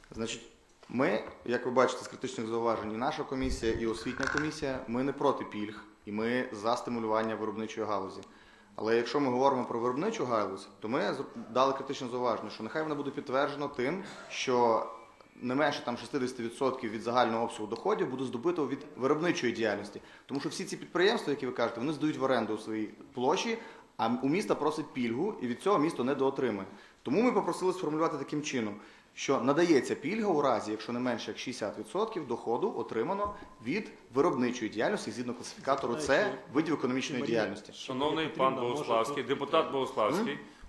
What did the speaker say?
Значить, ми, як ви бачите, з критичних зауважень, і наша комісія, і освітня комісія, ми не проти пільг, і ми за стимулювання виробничої галузі. Але якщо ми говоримо про виробничу галузь, то ми дали критичне зауваження, що нехай вона буде підтверджено тим, що не менше там 60% від загального обсягу доходів буде здобито від виробничої діяльності. Тому що всі ці підприємства, які ви кажете, вони здають в оренду свої площі, а у міста просить пільгу, і від цього місто недоотримує. Тому ми попросили сформулювати таким чином, що надається пільга у разі, якщо не менше як 60% доходу отримано від виробничої діяльності згідно класифікатору С видів економічної діяльності. Шановний пан Богуславський, депутат Богуславський,